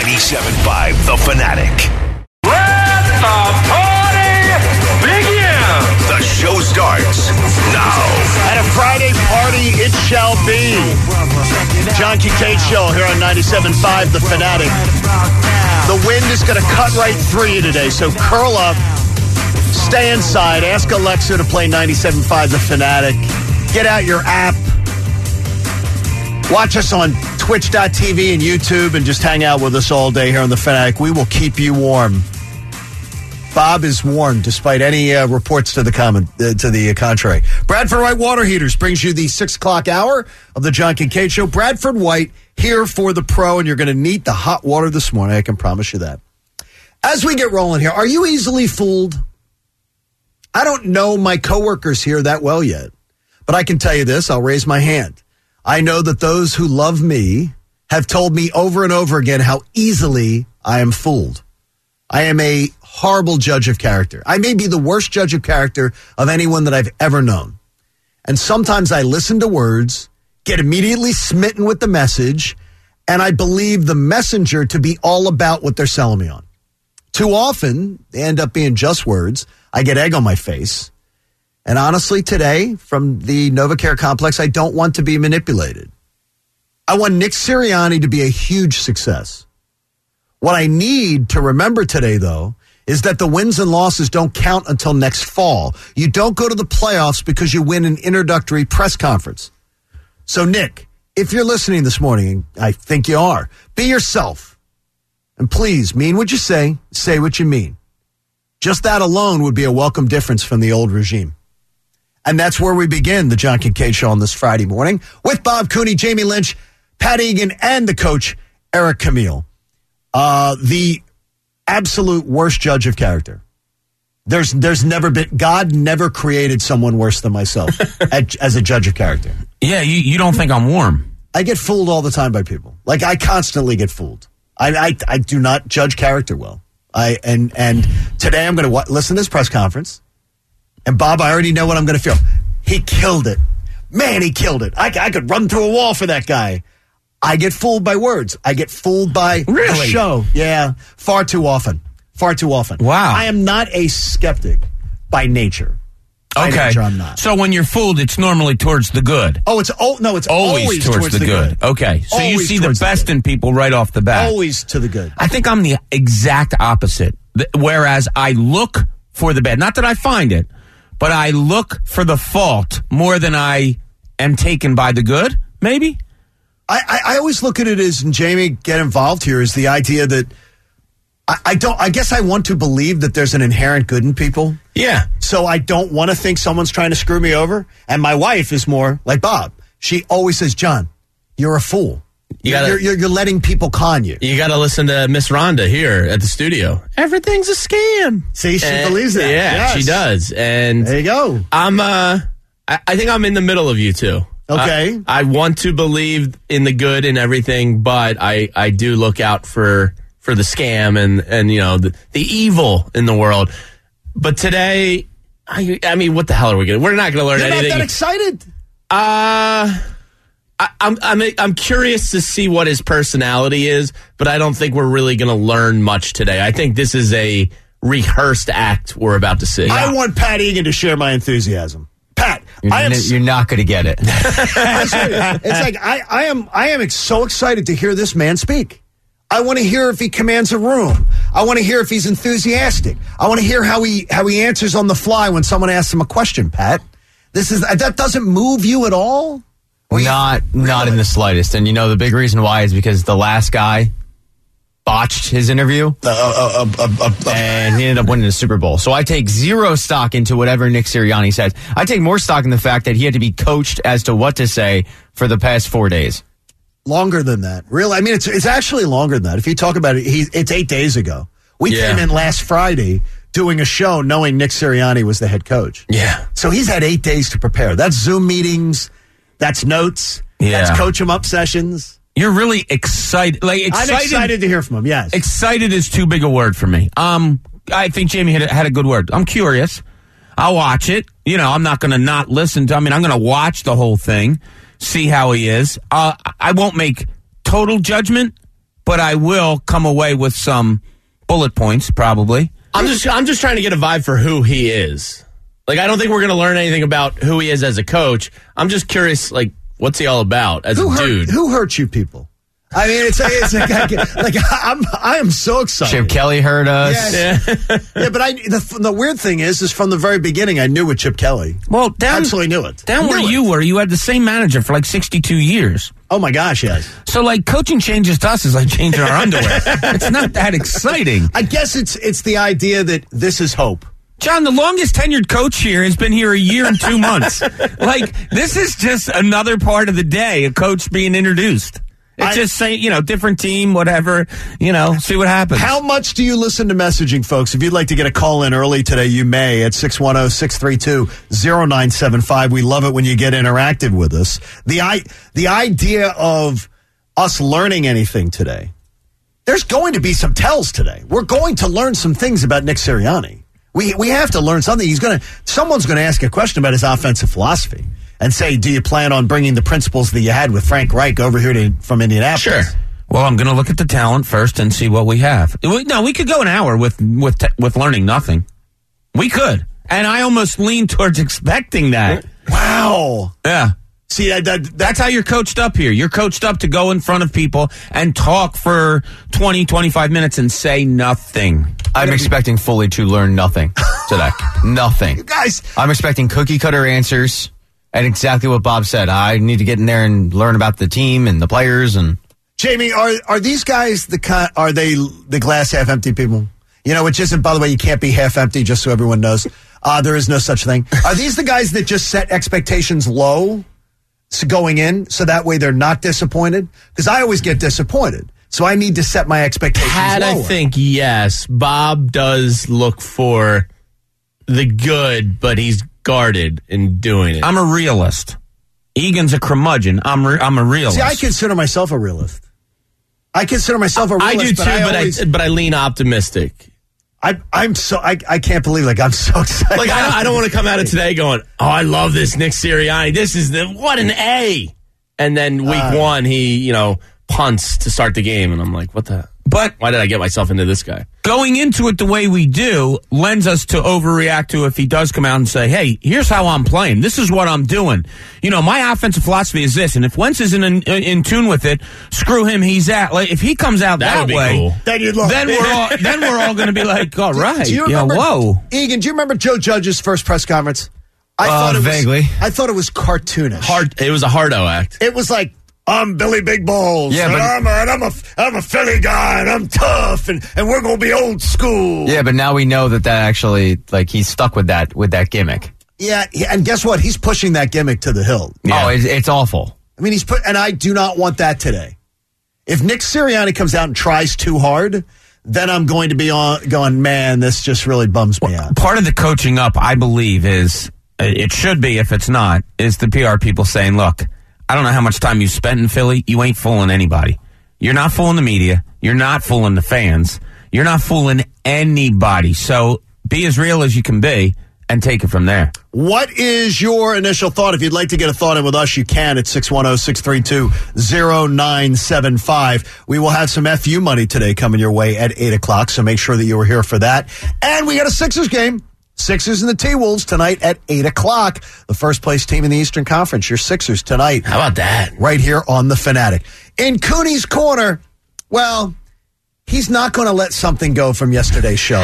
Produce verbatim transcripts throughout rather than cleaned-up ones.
ninety-seven point five The Fanatic. Let the party begin! The show starts now. At a Friday party, it shall be. John Kincaid Show here on ninety-seven point five The Fanatic. The wind is going to cut right through you today, so curl up, stay inside, ask Alexa to play ninety-seven point five The Fanatic. Get out your app. Watch us on twitch dot t v and YouTube and just hang out with us all day here on The Fanatic. We will keep you warm. Bob is warm despite any uh, reports to the comment, uh, to the uh, contrary. Bradford White Water Heaters brings you the six o'clock hour of the John Kincaid Show. Bradford White here for the pro, and you're going to need the hot water this morning. I can promise you that. As we get rolling here, are you easily fooled? I don't know my coworkers here that well yet, but I can tell you this. I'll raise my hand. I know that those who love me have told me over and over again how easily I am fooled. I am a horrible judge of character. I may be the worst judge of character of anyone that I've ever known. And sometimes I listen to words, get immediately smitten with the message, and I believe the messenger to be all about what they're selling me on. Too often, they end up being just words. I get egg on my face. And honestly, today, from the NovaCare complex, I don't want to be manipulated. I want Nick Sirianni to be a huge success. What I need to remember today, though, is that the wins and losses don't count until next fall. You don't go to the playoffs because you win an introductory press conference. So, Nick, if you're listening this morning, and I think you are, be yourself. And please, mean what you say, say what you mean. Just that alone would be a welcome difference from the old regime. And that's where we begin the John Kincaid Show on this Friday morning with Bob Cooney, Jamie Lynch, Pat Egan, and the coach, Eric Camille. Uh, the absolute worst judge of character. There's there's never been, God never created someone worse than myself at, as a judge of character. Yeah, you, you don't think I'm warm. I get fooled all the time by people. Like, I constantly get fooled. I I, I do not judge character well. I And, and today I'm going to wa- listen to this press conference. And, Bob, I already know what I'm going to feel. He killed it. Man, he killed it. I, I could run through a wall for that guy. I get fooled by words. I get fooled by really? the show. Yeah, far too often. Far too often. Wow. I am not a skeptic by nature. By okay. nature, I'm not. So when you're fooled, it's normally towards the good. Oh, it's oh no, it's always, always towards, towards the, the good. good. Okay. So Always you see the towards the best good. in people right off the bat. Always to the good. I think I'm the exact opposite. Th- Whereas I look for the bad. Not that I find it, but I look for the fault more than I am taken by the good, maybe? I, I, I always look at it as, and Jamie, get involved here, is the idea that I, I don't, I guess I want to believe that there's an inherent good in people. Yeah. So I don't want to think someone's trying to screw me over. And my wife is more like Bob. She always says, John, you're a fool. You gotta, you're, you're, you're letting people con you. You got to listen to Miss Rhonda here at the studio. Everything's a scam. See, she and, believes that. Yeah, Yes. she does. And there you go. I'm, uh, I, I think I'm in the middle of you two. Okay. I, I want to believe in the good and everything, but I, I do look out for, for the scam and, and you know, the, the evil in the world. But today, I, I mean, what the hell are we going to, we're not going to learn You're anything. not that excited? Uh, I, I'm, I'm, I'm curious to see what his personality is, but I don't think we're really going to learn much today. I think this is a rehearsed act we're about to see. I want Pat Egan to share my enthusiasm. Pat, You're, I am. n- you're not going to get it. It's like I, I am. I am so excited to hear this man speak. I want to hear if he commands a room. I want to hear if he's enthusiastic. I want to hear how he how he answers on the fly when someone asks him a question. Pat, this is that doesn't move you at all. Not, Really? not in the slightest. And you know the big reason why is because the last guy botched his interview, Uh, uh, uh, uh, uh, and he ended up winning the Super Bowl. So I take zero stock into whatever Nick Sirianni says. I take more stock in the fact that he had to be coached as to what to say for the past four days. Longer than that, really. I mean, it's it's actually longer than that. If you talk about it, he, it's eight days ago. We Yeah. came in last Friday doing a show knowing Nick Sirianni was the head coach. Yeah. So he's had eight days to prepare. That's Zoom meetings. That's notes. Yeah. That's coach him up sessions. You're really excited. Like excited. I'm excited to hear from him. Yes. Excited is too big a word for me. Um, I think Jamie had a, had a good word. I'm curious. I'll watch it. You know, I'm not going to not listen to. I mean, I'm going to watch the whole thing, see how he is. Uh, I won't make total judgment, but I will come away with some bullet points, probably. I'm just I'm just trying to get a vibe for who he is. Like, I don't think we're going to learn anything about who he is as a coach. I'm just curious, like, what's he all about as who a hurt, dude? Who hurt you people? I mean, it's, it's like, like I'm, I am so excited. Chip Kelly hurt us. Yes. Yeah. yeah, but I, the, the weird thing is, is from the very beginning, I knew with Chip Kelly. Well, down, absolutely knew it. Down knew where it. you were, you had the same manager for like sixty-two years. Oh my gosh, yes. So, like, coaching changes to us is like changing our underwear. It's not that exciting. I guess it's it's the idea that this is hope. John, the longest tenured coach here has been here a year and two months. Like, this is just another part of the day, a coach being introduced. It's I, just saying, you know, different team, whatever, you know, see what happens. How much do you listen to messaging, folks? If you'd like to get a call in early today, you may at six one zero, six three two, zero nine seven five. We love it when you get interactive with us. The, I, the idea of us learning anything today, there's going to be some tells today. We're going to learn some things about Nick Sirianni. We, we have to learn something. He's going to, someone's going to ask a question about his offensive philosophy. And say, do you plan on bringing the principles that you had with Frank Reich over here to, from Indianapolis? Sure. Well, I'm going to look at the talent first and see what we have. No, we could go an hour with with with learning nothing. We could, and I almost lean towards expecting that. Wow. Yeah. See, that, that, that's how you're coached up here. You're coached up to go in front of people and talk for twenty, twenty-five minutes and say nothing. I'm expecting fully to learn nothing today. Nothing. You guys. I'm expecting cookie cutter answers. And exactly what Bob said. I need to get in there and learn about the team and the players. And Jamie, are are these guys the kind? Are they the glass half empty people? You know, which isn't, by the way, you can't be half empty. Just so everyone knows, uh, there is no such thing. Are these the guys that just set expectations low, so going in, so that way they're not disappointed? Because I always get disappointed, so I need to set my expectations Pat, lower. I think yes, Bob does look for the good, but he's guarded in doing it. I'm a realist. Egan's a curmudgeon. I'm re- I'm a realist. See, I consider myself a realist. I consider myself a realist. I do too, but I, but, always, I, but I lean optimistic. I, I'm so I, I can't believe like I'm so excited. Like I, I don't want to come out of today going, oh, I love this Nick Sirianni. This is the what an A. And then week Uh, one, he you know punts to start the game, and I'm like, what the? But why did I get myself into this guy? Going into it the way we do lends us to overreact to if he does come out and say, hey, here's how I'm playing. This is what I'm doing. You know, my offensive philosophy is this, and if Wentz isn't in, in tune with it, screw him, he's out. Like, if he comes out That that, would be way, cool. Then you'd love then it. we're all then we're all going to be like, all right, Do you yeah, remember, whoa. Egan, do you remember Joe Judge's first press conference? I Uh, thought it vaguely. Was, I thought it was cartoonish. Hard. It was a hardo act. It was like, I'm Billy Big Balls. Yeah, and but- I'm a, and I'm a I'm a Philly guy, and I'm tough, and, and we're gonna be old school. yeah, but now we know that that actually, like, he's stuck with that with that gimmick. yeah. yeah, And guess what? He's pushing that gimmick to the hill. Oh, it's, it's awful. I mean, he's put, and I do not want that today. If Nick Sirianni comes out and tries too hard, then I'm going to be on going, man, this just really bums me out. Part of the coaching up, I believe, is, it should be if it's not, is the P R people saying, look, I don't know how much time you spent in Philly. You ain't fooling anybody. You're not fooling the media. You're not fooling the fans. You're not fooling anybody. So be as real as you can be and take it from there. What is your initial thought? If you'd like to get a thought in with us, you can at six one zero, six three two, zero nine seven five. We will have some F U money today coming your way at eight o'clock, so make sure that you are here for that. And we got a Sixers game. Sixers and the T-Wolves tonight at eight o'clock. The first place team in the Eastern Conference, your Sixers tonight. How about that? Right here on The Fanatic. In Cooney's Corner, well, he's not going to let something go from yesterday's show.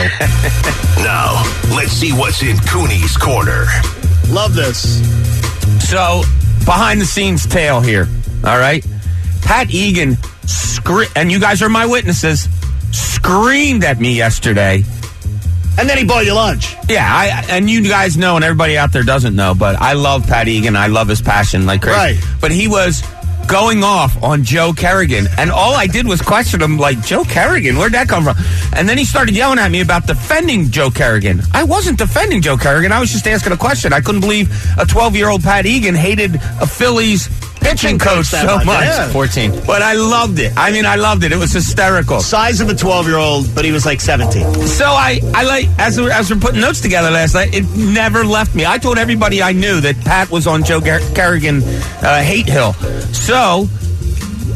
Now, let's see what's in Cooney's Corner. Love this. So, behind the scenes tale here, all right? Pat Egan, scre- and you guys are my witnesses, screamed at me yesterday. And then he bought you lunch. Yeah, I and you guys know, and everybody out there doesn't know, but I love Pat Egan. I love his passion like crazy. Right. But he was going off on Joe Kerrigan, and all I did was question him, like, Joe Kerrigan, where'd that come from? And then he started yelling at me about defending Joe Kerrigan. I wasn't defending Joe Kerrigan. I was just asking a question. I couldn't believe a twelve-year-old Pat Egan hated a Phillies pitching coach that so much, much. yeah. fourteen. But I loved it. I mean, I loved it. It was hysterical. Size of a twelve-year-old, but he was like seventeen. So I, I like, as we're, as we're putting notes together last night, it never left me. I told everybody I knew that Pat was on Joe Ger- Kerrigan uh, hate hill. So,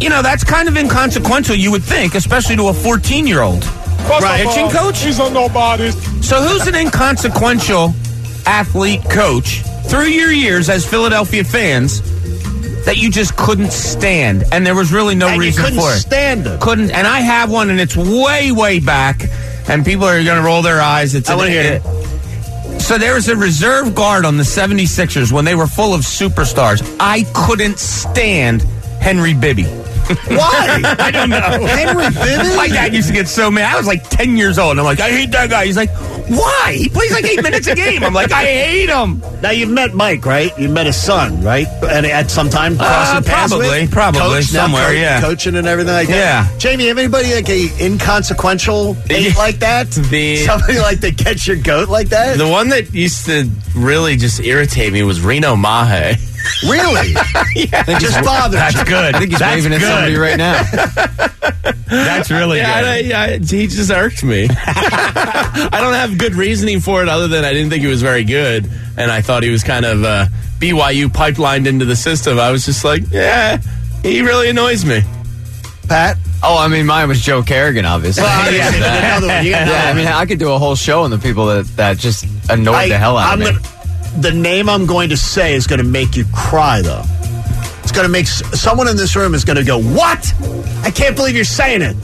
you know, that's kind of inconsequential, you would think, especially to a fourteen-year-old. Right. Pitching coach? He's a nobody. So who's an inconsequential athlete coach through your years as Philadelphia fans that you just couldn't stand, and there was really no And you reason couldn't for it? stand him. Couldn't, and I have one, and it's way, way back, and people are going to roll their eyes. It's I an- wanna hear it. So there was a reserve guard on the seventy-sixers when they were full of superstars. I couldn't stand Henry Bibby. Why? I don't know. Henry Bibby? My dad used to get so mad. I was like ten years old, and I'm like, I hate that guy. He's like, why? He plays like eight minutes a game. I'm like, I hate him. Now, you've met Mike, right? You met his son, right? And at some time, Uh, crossing paths probably, with? probably, Coach, now somewhere, coach- yeah. Coaching and everything like that? Yeah. Jamie, have anybody like a inconsequential eight like that? The- Somebody like that gets your goat like that? The one that used to really just irritate me was Reno Mahe. Really? I think Just he's, bothered That's you. good. I think he's That's waving at good. somebody right now. That's really Yeah, good. I, yeah, he just irked me. I don't have good reasoning for it other than I didn't think he was very good, and I thought he was kind of uh, B Y U pipelined into the system. I was just like, yeah, he really annoys me. Pat? Oh, I mean, mine was Joe Kerrigan, obviously. Well, yeah, another one. You got another Yeah, I one. mean, I could do a whole show on the people that, that just annoyed I- the hell out I'm of me. gonna- the name I'm going to say is going to make you cry, though. It's going to make s- someone in this room is going to go, "What? I can't believe you're saying it."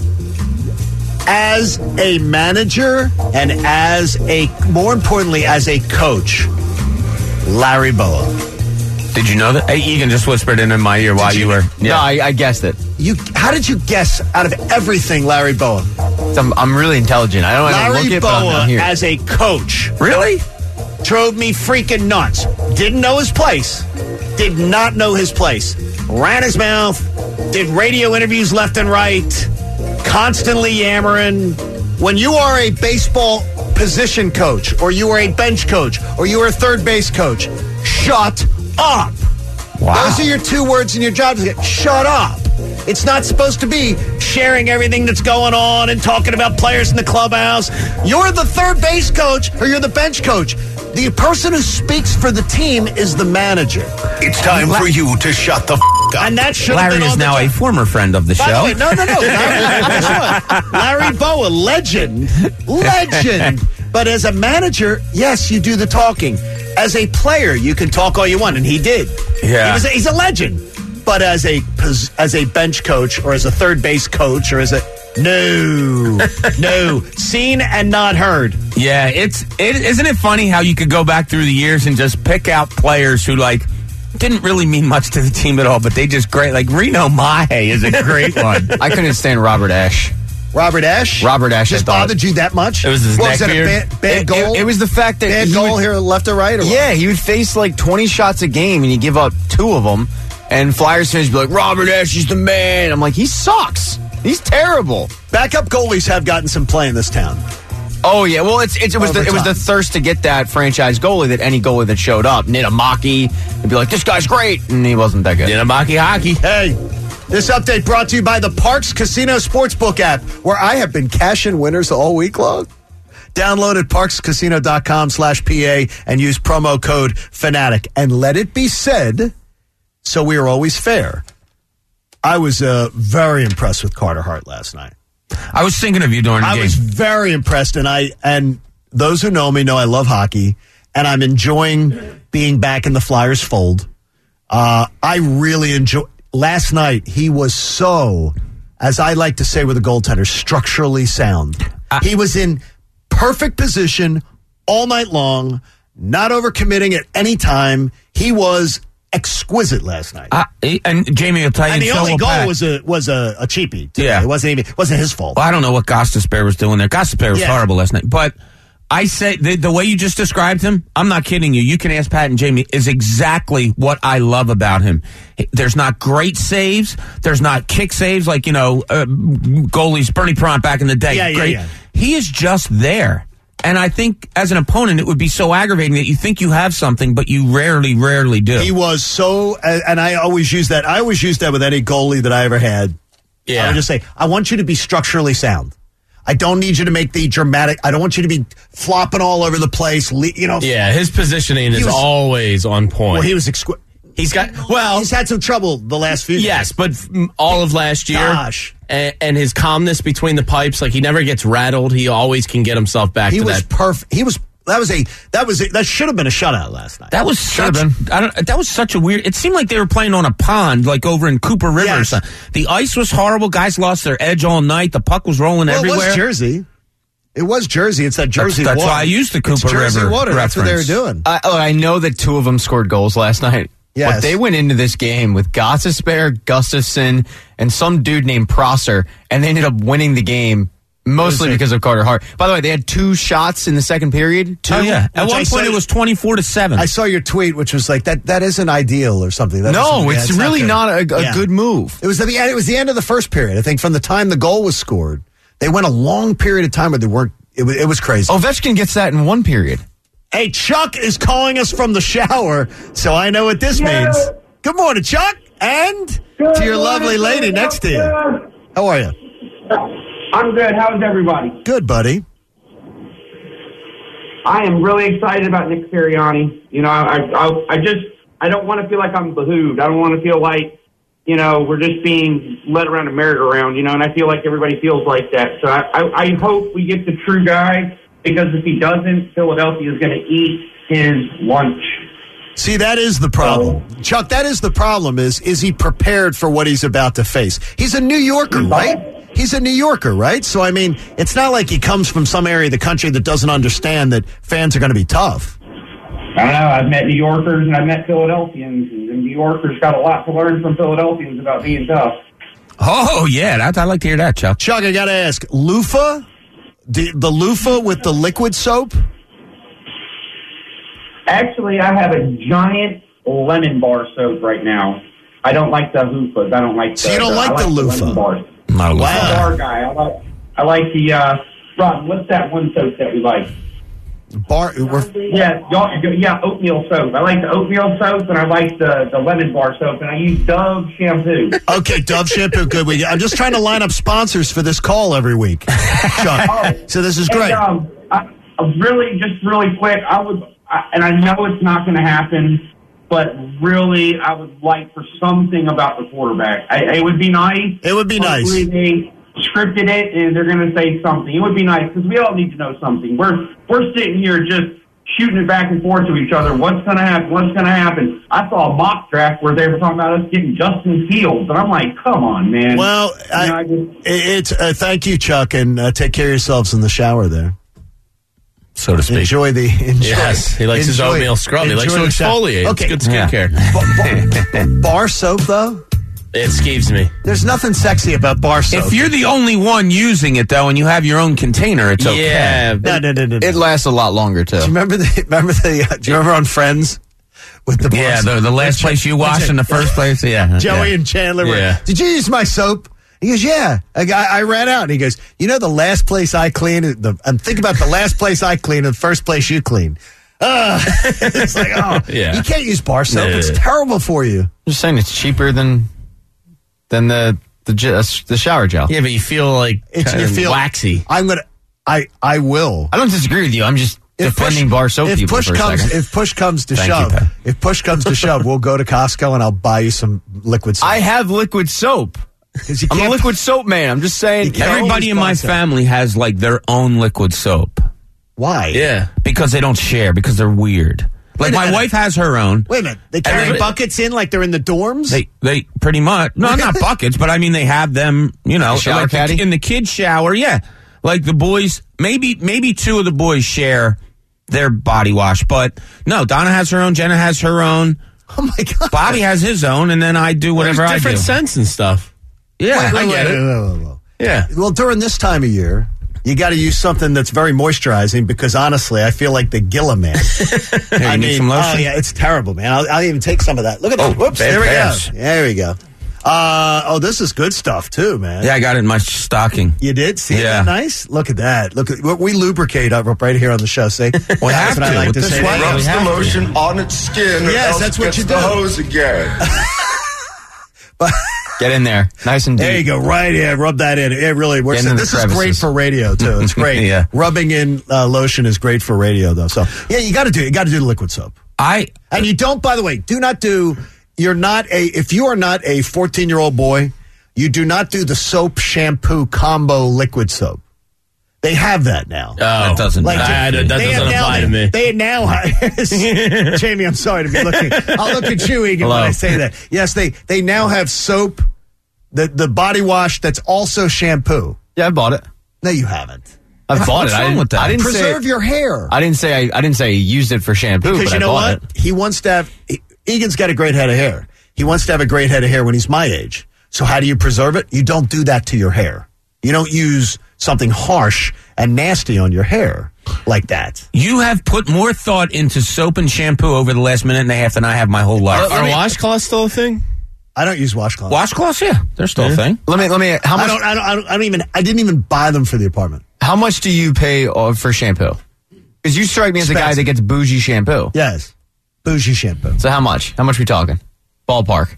As a manager and as a, more importantly, as a coach, Larry Boa. Did you know that? Hey, Egan just whispered in my ear while you- you, were. No, I, I guessed it. You, how did you guess out of everything, Larry Boa? I'm, I'm really intelligent. I don't, I don't Larry look it, but I'm, Boa I'm here. as a coach Really? drove me freaking nuts. Didn't know his place. Did not know his place. Ran his mouth. Did radio interviews left and right. Constantly yammering. When you are a baseball position coach, or you are a bench coach, or you are a third base coach, shut up. Wow. Those are your two words in your job. Shut up. It's not supposed to be sharing everything that's going on and talking about players in the clubhouse. You're the third base coach or you're the bench coach. The person who speaks for the team is the manager. It's time for you to shut the f*** up. And that should have Larry been is on the now a job. former friend of the By the show. way, no, no, no. Larry, guess what? Larry Boa, legend. Legend. But as a manager, yes, you do the talking. As a player, you can talk all you want, and he did. Yeah. He was a, he's a legend. But as a pos- as a bench coach or as a third base coach or as a no, no, seen and not heard. Yeah, it's it isn't it funny how you could go back through the years and just pick out players who like didn't really mean much to the team at all, but they just great. Like Reno Mahe is a great one. I couldn't stand Robert Ashe. Robert Ashe. Robert Ashe, just I thought. bothered you that much? It was his what, neck was that beard? a bad, bad It, goal? it, it was the fact that bad he goal would- here, left or right? Or what? Yeah, he would face like twenty shots a game and you give up two of them. And Flyers fans would be like, Robert Ashe is the man. I'm like, he sucks. He's terrible. Backup goalies have gotten some play in this town. Oh yeah, well it's, it's it was Over the, it was the time. thirst to get that franchise goalie that any goalie that showed up, Nitamaki, would be like, this guy's great, and he wasn't that good. Dinamaki hockey. Hey, this update brought to you by the Parks Casino Sportsbook app, where I have been cashing winners all week long. Download at parkscasino.com slash PA and use promo code Fanatic. And let it be said, so we are always fair, I was uh, very impressed with Carter Hart last night. I was thinking of you during the I game. was very impressed, and I and those who know me know I love hockey, and I'm enjoying being back in the Flyers fold. Uh, I really enjoy. Last night he was so, as I like to say with a goaltender, structurally sound. Uh, he was in perfect position all night long, not overcommitting at any time. He was exquisite last night. Uh, and Jamie will tell you. and the so only will goal Pat. was a was a, a cheapie. Too. Yeah. It wasn't even wasn't his fault. Well, I don't know what Gostisbehere was doing there. Gostisbehere was Yeah. horrible last night. But I say the, the way you just described him, I'm not kidding you. You can ask Pat and Jamie, is exactly what I love about him. There's not great saves. There's not kick saves like, you know, uh, goalies, Bernie Pront back in the day. Yeah, yeah, great. yeah. He is just there. And I think as an opponent, it would be so aggravating that you think you have something, but you rarely, rarely do. He was so, and I always use that. I always use that with any goalie that I ever had. Yeah. I would just say, I want you to be structurally sound. I don't need you to make the dramatic. I don't want you to be flopping all over the place. le- You know. Yeah, his positioning is was- always on point. Well, he was exquisite. He's got, well, He's had some trouble the last few yes, days. but f- all of last year, Gosh. And, and his calmness between the pipes, like he never gets rattled. He always can get himself back He to was that. perfect. He was, that was a, that was a, that should have been a shutout last night. That was such. been. I don't, that was such a weird. It seemed like they were playing on a pond, like over in Cooper River. Or Yes. something. The ice was horrible. Guys lost their edge all night. The puck was rolling well, everywhere. it was Jersey. It was Jersey. It's that Jersey that's water. why I used the It's Cooper Jersey River water. That's what they were reference. doing. I, oh, I know that two of them scored goals last night. Yes. But they went into this game with Gostisbehere, Gustafson, and some dude named Prosser, and they ended up winning the game mostly Who's it? because of Carter Hart. By the way, they had two shots in the second period. Two. Oh yeah. At Which one I point said- it was twenty-four to seven. I saw your tweet, which was like that. That isn't ideal or something. That No, isn't- it's yeah, really good. not a, a Yeah. good move. It was the it was the end of the first period. I think from the time the goal was scored, they went a long period of time where they weren't. It was, it was crazy. Ovechkin gets that in one period. Hey, Chuck is calling us from the shower, so I know what this means. Good morning, Chuck, and to your lovely lady next to you. How are you? I'm good. How's everybody? Good, buddy. I am really excited about Nick Sirianni. You know, I, I, I just, I don't want to feel like I'm behooved. I don't want to feel like, you know, we're just being led around a merry-go-round, you know, and I feel like everybody feels like that. So I, I, I hope we get the true guy, because if he doesn't, Philadelphia is going to eat his lunch. See, that is the problem. Chuck, that is the problem is, is he prepared for what he's about to face? He's a New Yorker, right? He's a New Yorker, right? So, I mean, it's not like he comes from some area of the country that doesn't understand that fans are going to be tough. I don't know. I've met New Yorkers and I've met Philadelphians, and New Yorkers got a lot to learn from Philadelphians about being tough. oh yeah, that, I like to hear that, Chuck. Chuck, I got to ask, loofah? The, the loofah with the liquid soap? Actually, I have a giant lemon bar soap right now. I don't like the loofahs. I don't like. So the, you don't the, like I the loofah? lemon bars. Not a Wow. I'm a bar guy. I like. I like the. Uh, Rob, what's that one soap that we like? Bar, we're, Yeah, y'all, yeah, oatmeal soap. I like the oatmeal soap, and I like the, the lemon bar soap, and I use Dove shampoo. okay, Dove shampoo, good. We, I'm just trying to line up sponsors for this call every week, Chuck. So this is great. And, um, I, I really, just really quick, I would, I, and I know it's not going to happen, but really, I would like for something about the quarterback. I, it would be nice. It would be nice. Hopefully they scripted it, and they're going to say something. It would be nice, because we all need to know something. We're we're sitting here just shooting it back and forth to each other. What's going to happen? What's going to happen? I saw a mock draft where they were talking about us getting Justin Fields, and I'm like, come on, man. Well, You know, I, I just- it's uh, thank you, Chuck, and uh, take care of yourselves in the shower there. So to speak. Enjoy the enjoy. Yes, he likes his enjoy- oatmeal scrub. He likes enjoy to the shower. exfoliate. Okay, It's good skincare. Ba- ba- bar soap though. It skeeves me. There's nothing sexy about bar soap. If you're the only one using it though, and you have your own container, it's okay. Yeah. no, no, no, no, no. It lasts a lot longer, too. Do you remember the? Remember the? Uh, do you remember on Friends with the? bar Yeah, soap? the, the last place you wash in the first place. Yeah, Joey yeah. and Chandler were, Yeah. did you use my soap? He goes, yeah. I, I ran out. And he goes, you know the last place I clean, the, and think about the last place I clean and the first place you clean. Uh, it's like, oh, Yeah. you can't use bar soap. No. It's terrible for you. I'm just saying it's cheaper than than the the, ge- uh, the shower gel. Yeah, but you feel like It's kind you of feel waxy. I'm going to, I, I will. I don't disagree with you. I'm just defending bar soap if people push for a comes, second. If push comes to Thank you, shove, Pat. if push comes to shove, we'll go to Costco and I'll buy you some liquid soap. I have liquid soap. 'Cause you I'm a can't- liquid soap man. I'm just saying. can't Everybody in always my buy soap. family has like their own liquid soap Why? Yeah. because they don't share because they're weird. Like Wait a my minute. wife has her own. Wait a minute. They carry Everybody- buckets in like they're in the dorms? They they pretty much no not buckets, but I mean they have them. You know, The shower like the- caddy? in the kids' shower. Yeah, like the boys. Maybe maybe two of the boys share their body wash, but no. Donna has her own. Jenna has her own. oh my God. Bobby has his own, and then I do whatever There's I do. different scents and stuff. Yeah, I get it. Whoa, whoa, whoa. Yeah. Well, during this time of year, you got to use something that's very moisturizing because honestly, I feel like the Gilla man. Here, you I need mean, some lotion. oh yeah, it's terrible, man. I'll, I'll even take some of that. Look at Oh, that. Whoops, bad there we pass. go. There we go. Uh, oh, this is good stuff too, man. Yeah, I got it in my stocking. You did? See Yeah. that nice? Look at that. Look at we lubricate up right here on the show. See? We That's have what I to. like With to this say. weather, Rubs we the have to. lotion on its skin. or Yes, else that's it what gets you the do. hose again. Get in there, nice and deep. There you go, right? Yeah, rub that in. It really works. Get in the This is great crevices. for radio too. It's great. Yeah. Rubbing in uh, lotion is great for radio though. So yeah, you got to do. You got to do the liquid soap. I And you don't, by the way, do not do you're not a if you are not a fourteen-year-old boy, you do not do the soap shampoo combo liquid soap. They have that now. Oh, That doesn't Like, that, that they have doesn't now, apply to me. They now, Jamie, I'm sorry to be looking. I'll look at you, Egan, when I say that. Yes, they they now have soap, the the body wash that's also shampoo. Yeah, I bought it. No, you haven't. I bought What's it. I wrong didn't, with that? I didn't Preserve say. your hair. I didn't say. I, I didn't say I used it for shampoo. Because but you I know bought what? It. He wants to have. Egan's got a great head of hair. He wants to have a great head of hair when he's my age. So how do you preserve it? You don't do that to your hair. You don't use something harsh and nasty on your hair like that. You have put more thought into soap and shampoo over the last minute and a half than I have my whole life. Are, are washcloths still a thing? I don't use washcloths. Washcloths, yeah, they're still a thing. Let me. Let me. How I much? don't, I don't. I don't. I don't even. I didn't even buy them for the apartment. How much do you pay uh, for shampoo? Because you strike me as a guy that gets bougie shampoo. Yes, bougie shampoo. So how much? How much we talking? Ballpark.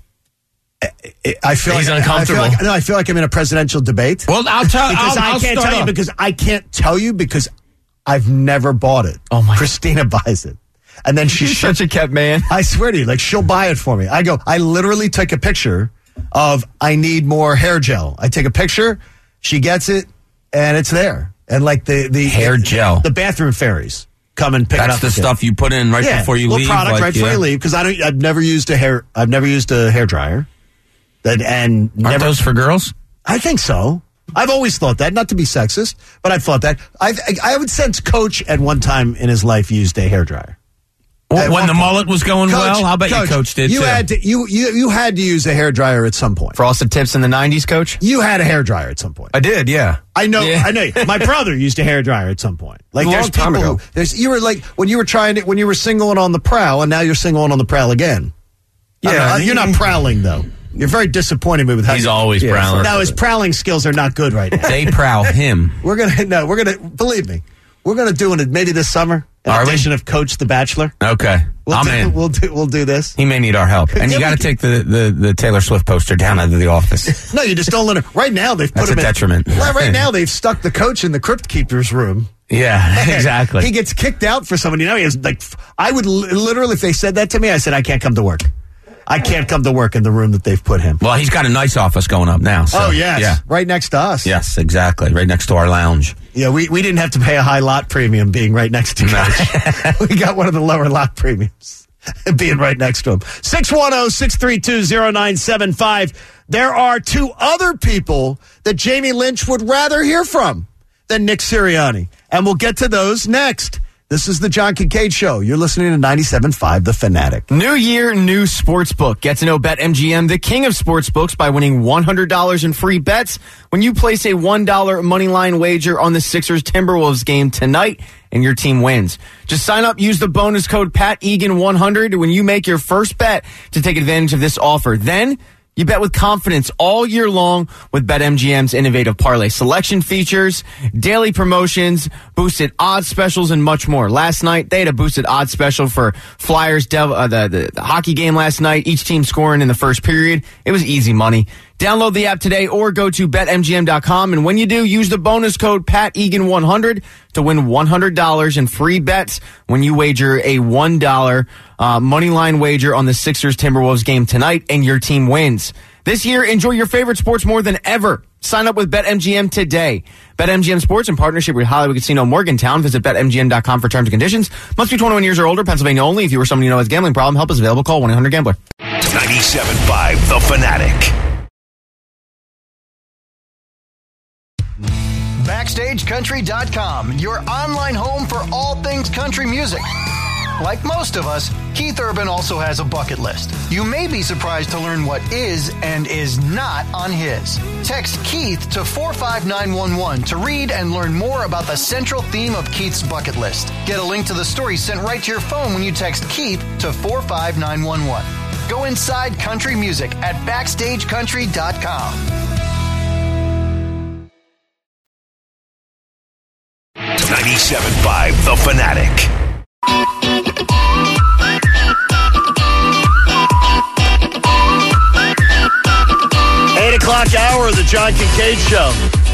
I feel He's like, uncomfortable. I feel like, no, I feel like I'm in a presidential debate. Well, I'll tell. because I'll, I I'll can't start tell you off. because I can't tell you because I've never bought it. Oh, my- Christina buys it, and then she You're ships. such a kept man. I swear to you, like she'll buy it for me. I go. I literally take a picture of I need more hair gel. I take a picture. She gets it, and it's there. And like the the Hair gel. the bathroom fairies come and pick it That's up. the with you. stuff you put in right Yeah, before you little leave. product like, right before yeah. you leave because I don't. I've never used a hair. I've never used a hair dryer. That and Aren't never. those for girls? I think so. I've always thought that, not to be sexist, but I've thought that. I I would sense Coach at one time in his life used a hair dryer. Well, At when one the point. mullet was going well, how about Coach, you, Coach did you too? had to you, you you had to use a hair dryer at some point. Frosted Tips in the nineties, Coach. You had a hair dryer at some point. I did, yeah. I know. Yeah. I know. My brother used a hair dryer at some point. Like A long there's time people. ago. Who, there's you were like when you were trying to when you were singling on the prowl, and now you're singling on the prowl again. Yeah, Uh, you're not prowling though. You're very disappointed me with how He's you- always Yeah, prowling. Now his prowling skills are not good right now. They prowl him. We're gonna no. We're gonna believe me. We're gonna do it maybe this summer. An Are we? edition of Coach the Bachelor. Okay, We'll I'm do, in. We'll do. We'll do this. He may need our help, and Yeah, you got to we- take the, the, the Taylor Swift poster down into the office. No, you just don't let him. Right now they've put That's him a in, detriment. Right, right now they've stuck the coach in the crypt keeper's room. Yeah, exactly. He gets kicked out for someone. You know, he has like. I would li- literally, if they said that to me, I said I can't come to work. I can't come to work in the room that they've put him. Well, he's got a nice office going up now. So, oh yes, yeah, right next to us. yes, exactly, right next to our lounge. Yeah, we, we didn't have to pay a high lot premium being right next to Coach. We got one of the lower lot premiums being right next to him. six one zero, six three two, zero nine seven five. There are two other people that Jamie Lynch would rather hear from than Nick Sirianni. And we'll get to those next. This is the John Kincaid Show. You're listening to ninety-seven point five The Fanatic. New year, new sportsbook. Get to know BetMGM, the king of sportsbooks, by winning one hundred dollars in free bets when you place a one dollar moneyline wager on the Sixers Timberwolves game tonight and your team wins. Just sign up, use the bonus code Pat Egan one hundred when you make your first bet to take advantage of this offer. Then you bet with confidence all year long with BetMGM's innovative parlay selection features, daily promotions, boosted odds specials, and much more. Last night, they had a boosted odds special for Flyers, Dev- uh, the, the, the hockey game last night, each team scoring in the first period. It was easy money. Download the app today or go to bet M G M dot com. And when you do, use the bonus code Pat Egan one hundred to win one hundred dollars in free bets when you wager a one dollar uh, moneyline wager on the Sixers Timberwolves game tonight and your team wins. This year, enjoy your favorite sports more than ever. Sign up with BetMGM today. BetMGM Sports in partnership with Hollywood Casino Morgantown. Visit bet M G M dot com for terms and conditions. Must be twenty-one years or older. Pennsylvania only. If you or someone you know has a gambling problem, help is available. Call one eight hundred gambler. ninety-seven point five The Fanatic. Backstage Country dot com, your online home for all things country music. Like most of us, Keith Urban also has a bucket list. You may be surprised to learn what is and is not on his. Text Keith to four five nine one one to read and learn more about the central theme of Keith's bucket list. Get a link to the story sent right to your phone when you text Keith to four five nine one one. Go inside country music at Backstage Country dot com. ninety-seven point five The Fanatic. Eight o'clock hour of the John Kincaid Show.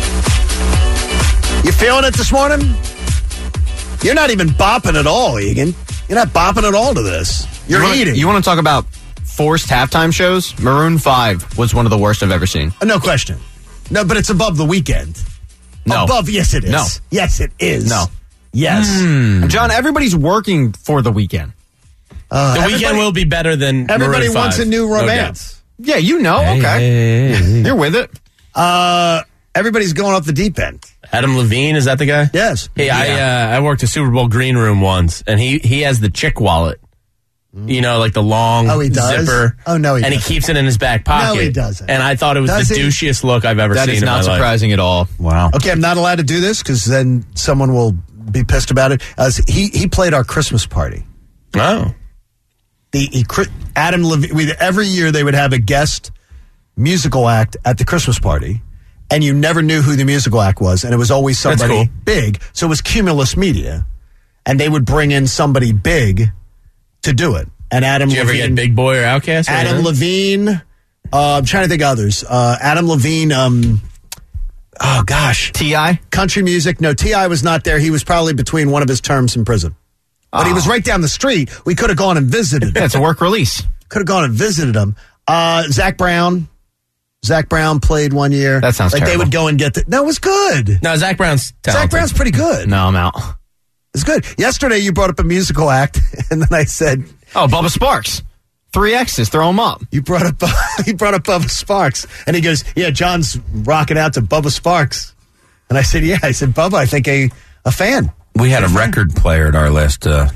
You feeling it this morning? You're not even bopping at all, Egan. You're not bopping at all to this. You're you wanna, eating. You want to talk about forced halftime shows, Maroon five was one of the worst I've ever seen. No question. No, but it's above The Weeknd. No. Above, yes, it is. No. Yes, it is. No. Yes. Mm. John, everybody's working for The Weeknd. Uh, the Weeknd will be better than Everybody Maroon wants five, a new no romance. doubt. Yeah, you know. Hey, okay. hey, hey, hey. You're with it. Uh, everybody's going off the deep end. Adam Levine, is that the guy? Yes. Hey, I uh, I worked a Super Bowl green room once, and he, he has the chick wallet. You know, like the long Oh, he does? zipper. Oh, no, he And doesn't. he keeps it in his back pocket. No, he doesn't. And I thought it was Does the he? douchiest look I've ever That seen is in not my life. surprising at all. Wow. Okay, I'm not allowed to do this because then someone will be pissed about it. Uh, he he played our Christmas party. Oh. The he, Adam Levine. We, every year they would have a guest musical act at the Christmas party, and you never knew who the musical act was, and it was always That's somebody cool. big. So it was Cumulus Media, and they would bring in somebody big to do it. And Adam Did you ever Levine, get Big Boy or Outkast? or Adam anything? Levine. Uh, I'm trying to think of others. Uh, Adam Levine. Um, oh gosh, T I country music. No, T I was not there. He was probably between one of his terms in prison. But he was right down the street. We could have gone and visited him. Yeah, it's a work release. Could have gone and visited him. Uh, Zach Brown. Zach Brown played one year. That sounds like terrible. they would go and get the. No, it was good. No, Zach Brown's talented. Zach Brown's pretty good. No, I'm out. It's good. Yesterday you brought up a musical act, and then I said, Oh, Bubba Sparks. Three X's. Throw them up. You brought up he brought up Bubba Sparks, and he goes, "Yeah, John's rocking out to Bubba Sparks," and I said, "Yeah." I said, "Bubba, I think a a fan." We had a record player at our last. Uh,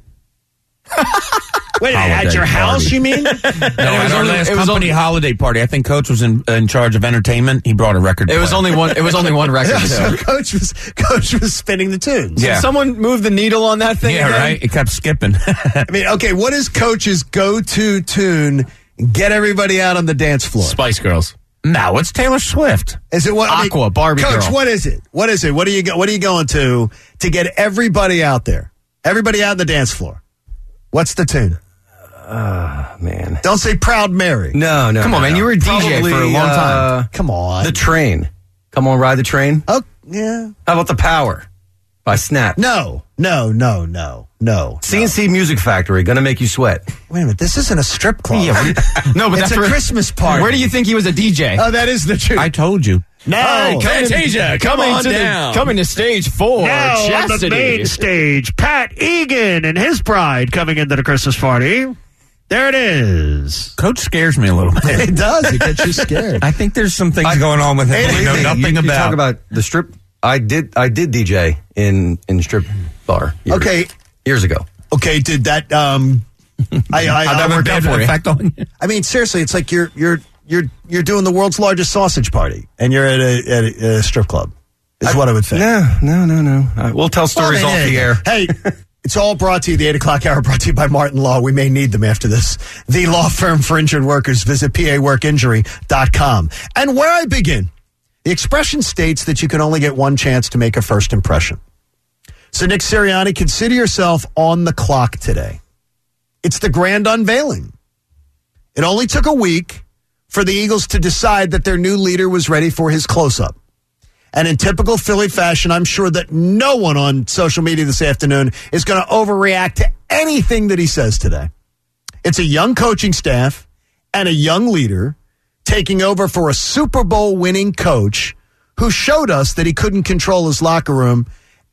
Wait, at holiday your house? party. You mean? no, at our only- last it was company only- holiday party. I think Coach was in, in charge of entertainment. He brought a record. It was player. only one. It was only one record. Yeah, too. so coach was coach was spinning the tunes. Yeah. Did someone move the needle on that thing? Yeah, again? right. It kept skipping. I mean, okay, what is Coach's go-to tune? Get everybody out on the dance floor. Spice Girls. no, it's Taylor Swift. Is it what? I mean, Aqua, Barbie Coach, Girl. what is it? What is it? What are you go, What are you going to to get everybody out there? Everybody out on the dance floor. What's the tune? Uh, man. Don't say Proud Mary. No, no. Come on, no, man. no. You were a D J Probably, for a long time. uh, Come on. The Train. Come on, Ride the Train. Oh, yeah. How about The Power by Snap? No, no, no, no, no. C N C Music Factory. Gonna make you sweat. Wait a minute. This isn't a strip club. Yeah, what- no, but it's that's a where- Christmas party. Where do you think he was a D J? Oh, that is the truth. I told you. no. Hey, Fantasia, come coming on to the- down. coming to stage four. Chastity. stage, Pat Egan and his bride coming into the Christmas party. There it is. Coach scares me a little bit. It does. It gets you scared. I think there's some things going on with him Hey, we know hey, nothing you, you about. talk about the strip. I did. I did D J in in strip bar. Years, Okay. Years ago. Okay, did that um I I, How'd I that have a worked out bad for you. effect on you? I mean, seriously, it's like you're you're you're you're doing the world's largest sausage party and you're at a, at a, a strip club. Is what I would think. No, no, no, no. Uh, we'll tell stories Well, I off mean, the air. Hey, it's all brought to you, the eight o'clock hour brought to you by Martin Law. We may need them after this. The law firm for injured workers. Visit P A work injury dot com. And where I begin, the expression states that you can only get one chance to make a first impression. So, Nick Sirianni, consider yourself on the clock today. It's the grand unveiling. It only took a week for the Eagles to decide that their new leader was ready for his close-up. And in typical Philly fashion, I'm sure that no one on social media this afternoon is going to overreact to anything that he says today. It's a young coaching staff and a young leader taking over for a Super Bowl winning coach who showed us that he couldn't control his locker room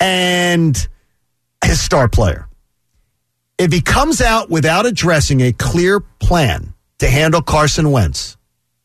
and his star player. If he comes out without addressing a clear plan to handle Carson Wentz,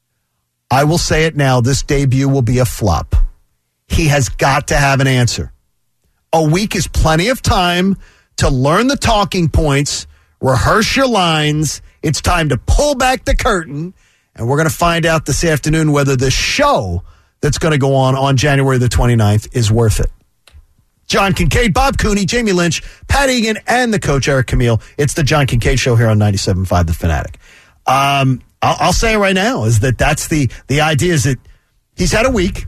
I will say it now, this debut will be a flop. He has got to have an answer. A week is plenty of time to learn the talking points, rehearse your lines. It's time to pull back the curtain, and we're going to find out this afternoon whether the show that's going to go on on January the twenty-ninth is worth it. John Kincaid, Bob Cooney, Jamie Lynch, Pat Egan, and the coach, Eric Camille. It's the John Kincaid Show here on ninety-seven point five The Fanatic. Um, I'll, I'll say it right now, is that that's the, the idea is that he's had a week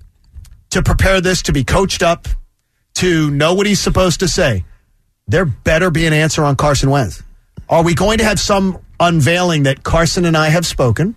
to prepare this, to be coached up, to know what he's supposed to say. There better be an answer on Carson Wentz. Are we going to have some unveiling that Carson and I have spoken?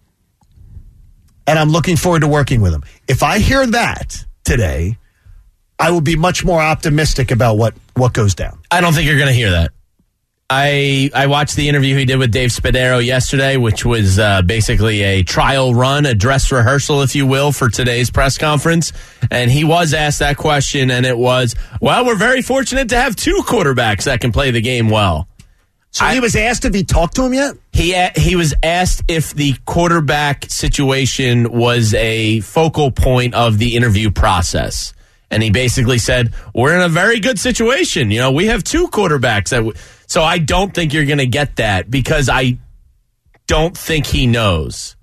And I'm looking forward to working with him. If I hear that today, I will be much more optimistic about what, what goes down. I don't think you're going to hear that. I I watched the interview he did with Dave Spadaro yesterday, which was uh, basically a trial run, a dress rehearsal, if you will, for today's press conference. And he was asked that question, and it was, well, we're very fortunate to have two quarterbacks that can play the game well. So I, he was asked if he talked to him yet? He he was asked if the quarterback situation was a focal point of the interview process. And he basically said, we're in a very good situation. You know, we have two quarterbacks. That w-. So I don't think you're going to get that because I don't think he knows.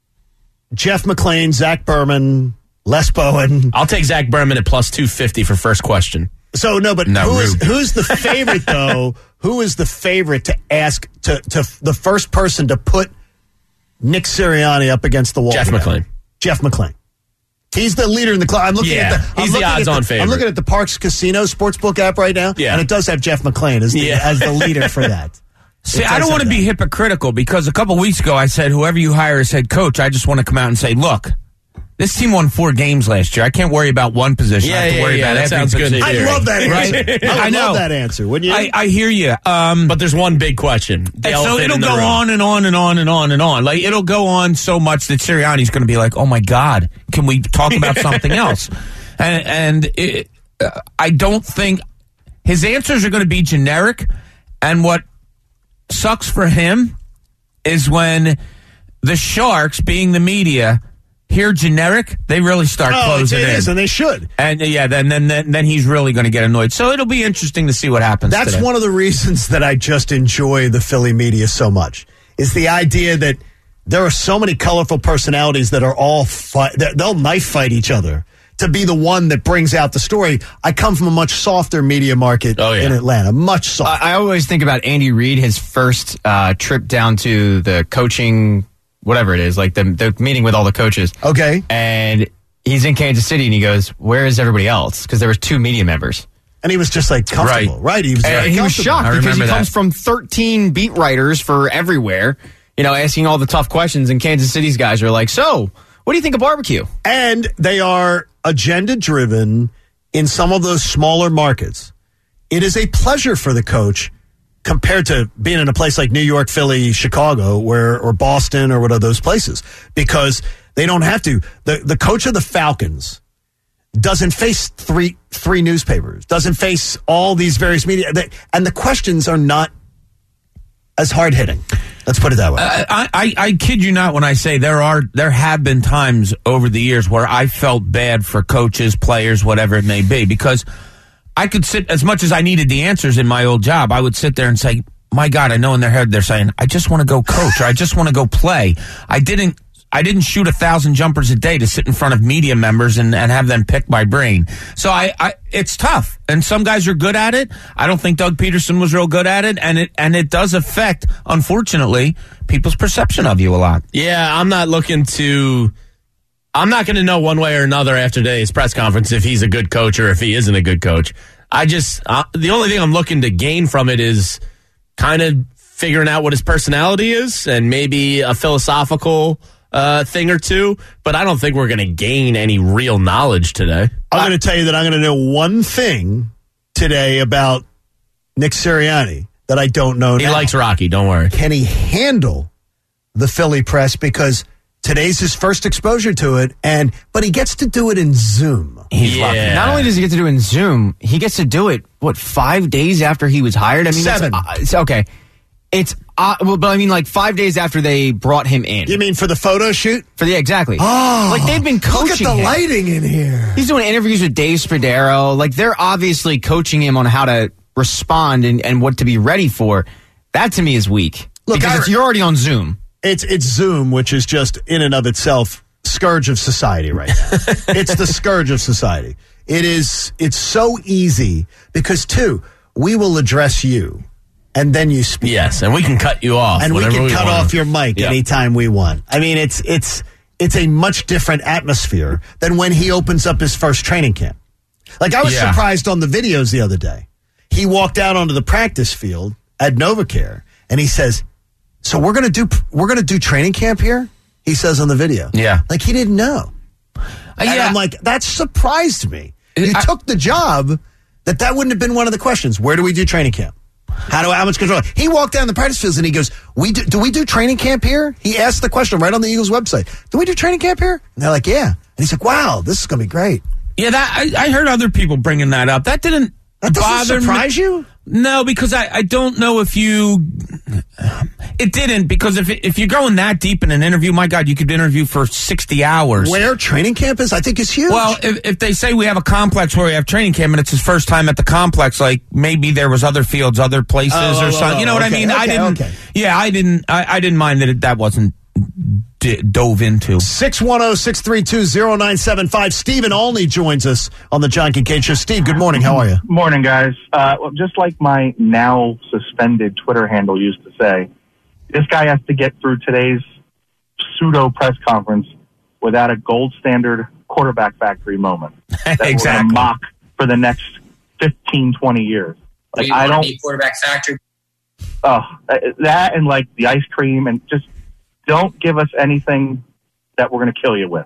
Jeff McClain, Zach Berman, Les Bowen. I'll take Zach Berman at plus two fifty for first question. So, no, but No, who's, Rube. who's the favorite, though? Who is the favorite to ask, to, to the first person to put Nick Sirianni up against the wall? Jeff today? McClain. Jeff McClain. He's the leader in the club. I'm looking Yeah, at the, I'm he's the looking at odds-on favorite. I'm looking at the Parks Casino Sportsbook app right now, Yeah. and it does have Jeff McClain as the, Yeah. as the leader for that. See, It I does don't want to have be that. hypocritical because a couple weeks ago I said, whoever you hire as head coach, I just want to come out and say, look, this team won four games last year. I can't worry about one position. I Yeah, have to yeah, worry yeah, about that every sounds good. position. I theory. love that answer. Right? I, would I know. love that answer, wouldn't you? I, I hear you. Um, But there's one big question. The and so elephant it'll in the go room. on and on and on and on and on. Like it'll go on so much that Sirianni's going to be like, "Oh my God, can we talk about something else?" And, and it, uh, I don't think his answers are going to be generic. And what sucks for him is when the Sharks, being the media, hear generic, they really start oh, closing it in. is, and they should. And uh, yeah, then then then, then he's really going to get annoyed. So it'll be interesting to see what happens. That's today. one of the reasons that I just enjoy the Philly media so much, is the idea that there are so many colorful personalities that are all fight, that they'll knife fight each other to be the one that brings out the story. I come from a much softer media market Oh, yeah. in Atlanta, much softer. I I always think about Andy Reid, his first uh, trip down to the coaching, whatever it is, like the, the meeting with all the coaches. Okay. And he's in Kansas City, and he goes, where is everybody else? Because there was two media members. And he was just like comfortable, right? Right. He was And very he was comfortable. shocked I because he remember comes that. from thirteen beat writers for everywhere, you know, asking all the tough questions. And Kansas City's guys are like, so, what do you think of barbecue? And they are agenda driven in some of those smaller markets. It is a pleasure for the coach compared to being in a place like New York, Philly, Chicago, where or Boston or what are those places, because they don't have to. The the coach of the Falcons doesn't face three three newspapers, doesn't face all these various media, they, and the questions are not as hard hitting. Let's put it that way. I, I, I kid you not when I say there are there have been times over the years where I felt bad for coaches, players, whatever it may be, because I could sit, as much as I needed the answers in my old job, I would sit there and say, my God, I know in their head they're saying, I just want to go coach or I just want to go play. I didn't I didn't shoot a thousand jumpers a day to sit in front of media members and, and have them pick my brain. So I, I it's tough. And some guys are good at it. I don't think Doug Peterson was real good at it, and it and it does affect, unfortunately, people's perception of you a lot. Yeah, I'm not looking to. I'm not going to know one way or another after today's press conference if he's a good coach or if he isn't a good coach. I just uh, the only thing I'm looking to gain from it is kind of figuring out what his personality is and maybe a philosophical uh, thing or two. But I don't think we're going to gain any real knowledge today. I'm going to tell you that I'm going to know one thing today about Nick Sirianni that I don't know He now. likes Rocky. Don't worry. Can he handle the Philly press? Because today's his first exposure to it, and but he gets to do it in Zoom. He's Yeah. lucky. Not only does he get to do it in Zoom, he gets to do it, what, five days after he was hired? I mean, that's- Seven. Uh, it's, okay. It's, uh, well, but I mean, like five days after they brought him in. You mean for the photo shoot? For the, exactly. Oh, like they've been coaching Look at the him. lighting in here. He's doing interviews with Dave Spadaro. Like, they're obviously coaching him on how to respond and, and what to be ready for. That, to me, is weak. Look, because I- it's, you're already on Zoom. It's it's Zoom, which is just in and of itself scourge of society right now. It's the scourge of society. It is. It's so easy because two, we will address you, and then you speak. Yes, and we can cut you off. And we whenever can cut want. off your mic Yep. anytime we want. I mean, it's it's it's a much different atmosphere than when he opens up his first training camp. Like, I was Yeah. surprised on the videos the other day. He walked out onto the practice field at NovaCare, and he says, "So we're gonna do we're gonna do training camp here." He says on the video, Yeah. like he didn't know. Uh, And yeah. I'm like, that surprised me. You I- took the job that that wouldn't have been one of the questions. Where do we do training camp? How do how much control? He walked down the practice fields and he goes, "We do, do we do training camp here?" He asked the question right on the Eagles website. Do we do training camp here? And they're like, "Yeah." And he's like, "Wow, this is going to be great." Yeah, that I, I heard other people bringing that up. That didn't that doesn't bother surprise me. you? No, because I, I don't know if you. It didn't, because if if you're going that deep in an interview, my God, you could interview for sixty hours. Where training camp is, I think, is huge. Well, if, if they say we have a complex where we have training camp and it's his first time at the complex, like maybe there was other fields, other places, oh, or oh, something. Oh, you know okay, what I mean? Okay, I didn't. Okay. Yeah, I didn't. I, I didn't mind that it, that wasn't d- dove into. six one zero, six three two, zero nine seven five. Stephen Olney joins us on the John Kincaid Show. Steve, good morning. How are you? Morning, guys. Uh, well, just like my now suspended Twitter handle used to say, this guy has to get through today's pseudo press conference without a gold standard quarterback factory moment that exactly. we're going to mock for the next fifteen, twenty years. Like, we I want don't to be quarterback factory. Oh, that and like the ice cream, and just don't give us anything that we're going to kill you with.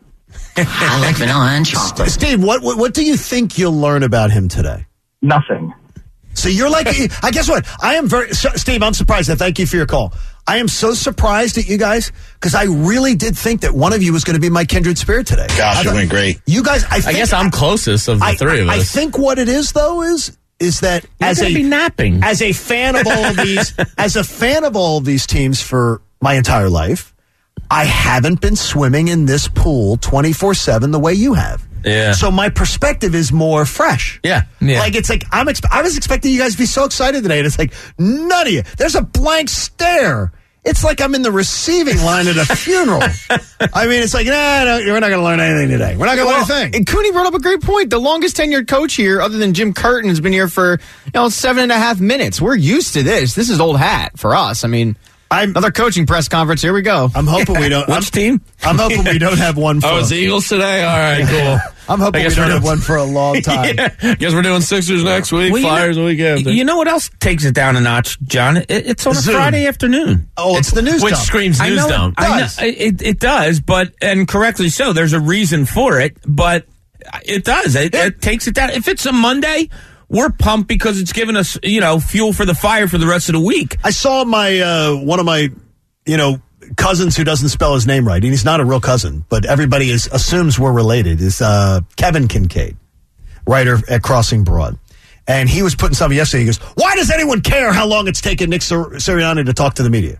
I like vanilla and chocolate. Steve, what, what what do you think you'll learn about him today? Nothing. So you're like, I guess what? I am very, so, Steve, I'm surprised. And thank you for your call. I am so surprised at you guys because I really did think that one of you was going to be my kindred spirit today. Gosh, it went great. You guys, I, think, I guess I'm closest of the I, three of I, us. I think what it is, though, is is that You're as a be napping. as a fan of all of these, as a fan of all of these teams for my entire life, I haven't been swimming in this pool twenty-four seven the way you have. Yeah. So my perspective is more fresh. Yeah. Yeah. Like, it's like, I'm exp- I was expecting you guys to be so excited today, and it's like, none of you. There's a blank stare. It's like I'm in the receiving line at a funeral. I mean, it's like, nah, no, we're not going to learn anything today. We're not going to Well, learn anything. And Cooney brought up a great point. The longest tenured coach here, other than Jim Curtin, has been here for you know seven and a half minutes. We're used to this. This is old hat for us. I mean, I'm, another coaching press conference. Here we go. I'm hoping we don't. Which I'm, team? I'm hoping we don't have one for. Oh, it's the Eagles today? All right, cool. I'm hoping I we guess don't we're have doing- one for a long time. yeah. Guess we're doing Sixers next week, Well, you Flyers know- the week after. You know what else takes it down a notch, John? It, it's on a Zoom. Friday afternoon. Oh, it's the news Which dump. screams I news know, dump. I know Does. it, it does, but and correctly so. There's a reason for it, but it does. It, it takes it down. If it's a Monday, we're pumped because it's giving us, you know, fuel for the fire for the rest of the week. I saw my uh, one of my, you know, cousins who doesn't spell his name right, and he's not a real cousin, but everybody is assumes we're related. Is uh, Kevin Kincaid, writer at Crossing Broad, and he was putting something yesterday. He goes, "Why does anyone care how long it's taken Nick Sir- Sirianni to talk to the media?"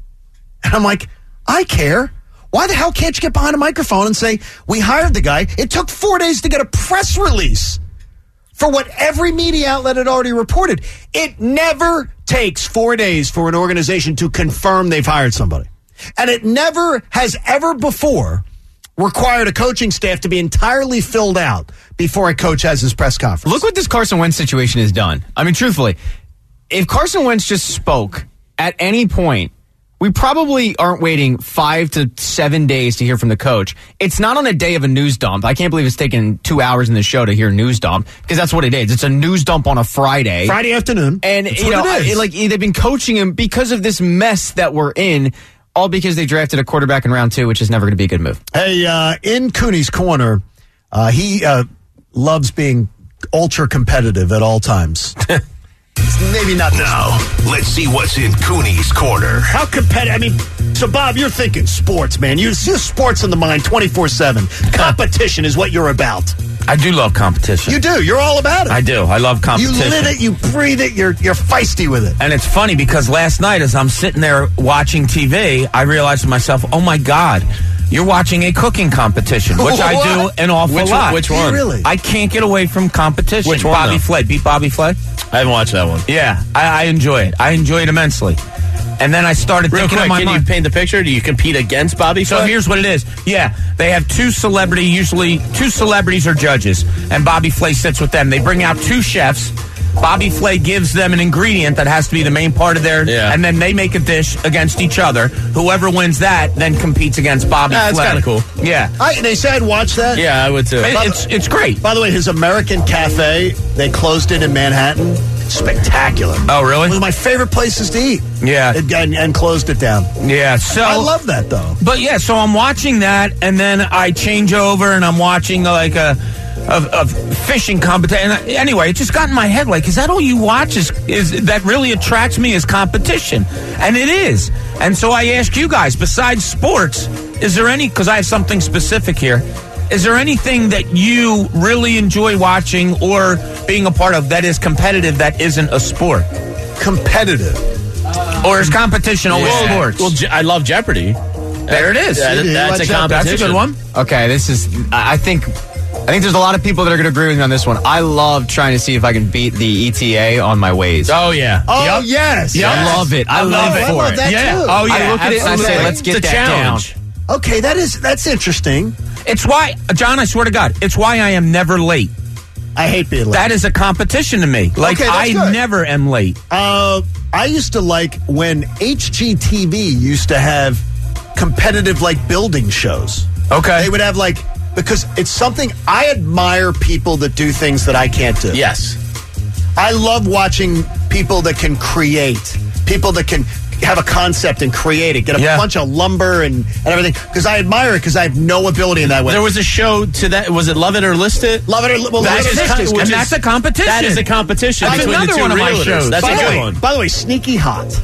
And I'm like, I care. Why the hell can't you get behind a microphone and say, we hired the guy? It took four days to get a press release for what every media outlet had already reported. It never takes four days for an organization to confirm they've hired somebody. And it never has ever before required a coaching staff to be entirely filled out before a coach has his press conference. Look what this Carson Wentz situation has done. I mean, truthfully, if Carson Wentz just spoke at any point, we probably aren't waiting five to seven days to hear from the coach. It's not on a day of a news dump. I can't believe it's taken two hours in the show to hear news dump, because that's what it is. It's a news dump on a Friday. Friday afternoon. And, That's you what know, it is. I- like they've been coaching him because of this mess that we're in, all because they drafted a quarterback in round two, which is never going to be a good move. Hey, uh, in Cooney's corner, uh, he uh, loves being ultra competitive at all times. Maybe not this Now, let's see what's in Cooney's corner. How competitive? I mean, so Bob, you're thinking sports, man. You see sports in the mind twenty-four seven. Competition is what you're about. I do love competition. You do. You're all about it. I do. I love You competition. live it. You breathe it. You're you're feisty with it. And it's funny because last night, as I'm sitting there watching T V, I realized to myself, oh my God, you're watching a cooking competition, which I do What? an awful Which one- lot. which Do you one? really? I can't get away from competition. Which one, Bobby though? Flay. Beat Bobby Flay? I haven't watched that one. Yeah, I, I enjoy it. I enjoy it immensely. And then I started Real thinking quick, in my can mind. you paint the picture? Do you compete against Bobby So Flay? here's what it is. Yeah, they have two celebrity, usually two celebrities are judges, and Bobby Flay sits with them. They bring out two chefs. Bobby Flay gives them an ingredient that has to be the main part of their, Yeah. and then they make a dish against each other. Whoever wins that then competes against Bobby Ah, that's Flay. kinda cool. Yeah. I, they said watch that. Yeah, I would too. It- it's it's great. By the way, his American Cafe, they closed it in Manhattan. Spectacular. Oh, really? One of my favorite places to eat. Yeah. And, and, and closed it down. Yeah, so I love that, though. But yeah, so I'm watching that, and then I change over, and I'm watching like a of, of fishing competition. Anyway, it just got in my head, like, is that all you watch? Is, is that really attracts me as competition? And it is. And so I ask you guys, besides sports, is there any, because I have something specific here, is there anything that you really enjoy watching or being a part of that is competitive that isn't a sport? Competitive. Or is competition always Yeah. sports? Well, Je- I love Jeopardy. There it is. That- Yeah, that's a watch out. competition. That's a good one. Okay, this is. I I think. I think there's a lot of people that are going to agree with me on this one. I love trying to see if I can beat the E T A on my Waze. Oh, yeah. Oh, Yep. yes. I yes. love it. I, love I it for love it. that Yeah. too. Oh, yeah. I look at it and I say, absolutely. let's get It's a that challenge. down. Okay, that is that's interesting. It's why, John, I swear to God, it's why I am never late. I hate being late. That is a competition to me. Like, Okay, that's I good. never am late. Uh, I used to like when H G T V used to have competitive like building shows. Okay. They would have like because it's something I admire people that do things that I can't do. Yes. I love watching people that can create, people that can have a concept and create it, get a Yeah. bunch of lumber and, and everything. Because I admire it because I have no ability in that way. There was a show to that. Was it Love It or List It? Love it or well, That Love It or is List con- It, which and is- that's a competition. That is a competition That's between the another two one of my realtors. shows. That's by a the good way, one. By the way, Sneaky Hot.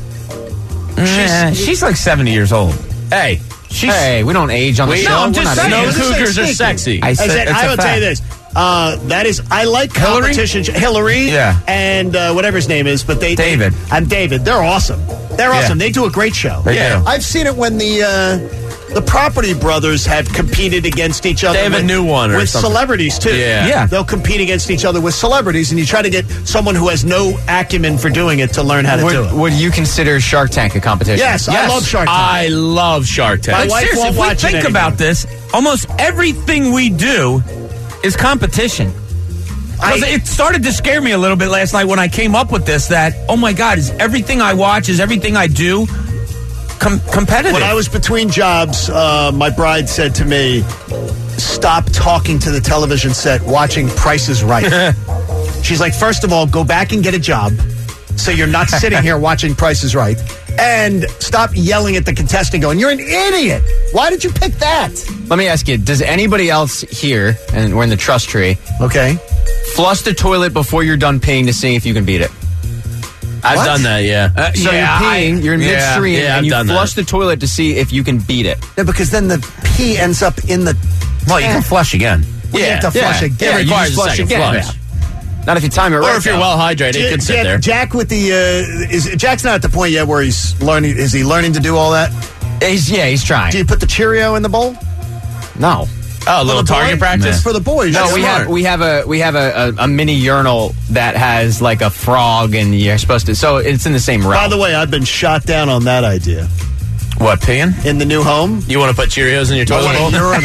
Eh, she's like seventy years old. Hey, She's, Hey, we don't age on the Wait, show. no, I'm We're just not saying. aging. I'm just Cougars saying are sexy. I I said, said, it's I a will tell you fact. this. Uh, that is, I like Hillary? competition. Hillary, Yeah. and uh, whatever his name is, but they David. They, I'm David. They're awesome. They're Yeah. awesome. They do a great show. They yeah, do. I've seen it when the uh, the Property Brothers have competed against each other. They have a with, new one or with something. celebrities too. Yeah. Yeah. they'll compete against each other with celebrities, and you try to get someone who has no acumen for doing it to learn how to do Would, it. would you consider Shark Tank a competition? Yes, I Yes. love Shark Tank. I love Shark Tank. My But wife seriously, won't if we watch it think anymore. about this, almost everything we do is competition. Because I- it started to scare me a little bit last night when I came up with this that, oh my God, is everything I watch, is everything I do com- competitive? When I was between jobs, uh, my bride said to me, stop talking to the television set watching Price is Right. She's like, first of all, go back and get a job so you're not sitting here watching Price is Right. And stop yelling at the contestant going, you're an idiot. Why did you pick that? Let me ask you, does anybody else here, and we're in the trust tree, Okay. flush the toilet before you're done peeing to see if you can beat it? I've What? done that, yeah. Uh, So yeah, you're peeing, I- you're in yeah, midstream, yeah, I've and you done flush that. the toilet to see if you can beat it. No, because then the pee ends up in the... Well, you can flush again. Well, you Yeah, have to flush yeah. again. It you requires just a flush second again. flush. Not if you time it right. Or if you're though. well hydrated, it can sit Jack, there. Jack with the... Uh, is Jack's not at the point yet where he's learning... Is he learning to do all that? He's, yeah, he's trying. Do you put the Cheerio in the bowl? No. Oh, a little For the target boy? practice? For the boys. No, That's we smart. have we have a we have a, a, a mini urinal that has like a frog, and you're supposed to. So it's in the same realm. By the way, I've been shot down on that idea. What, peeing? In the new home, You want to put Cheerios in your I toilet wanted bowl? a urinal.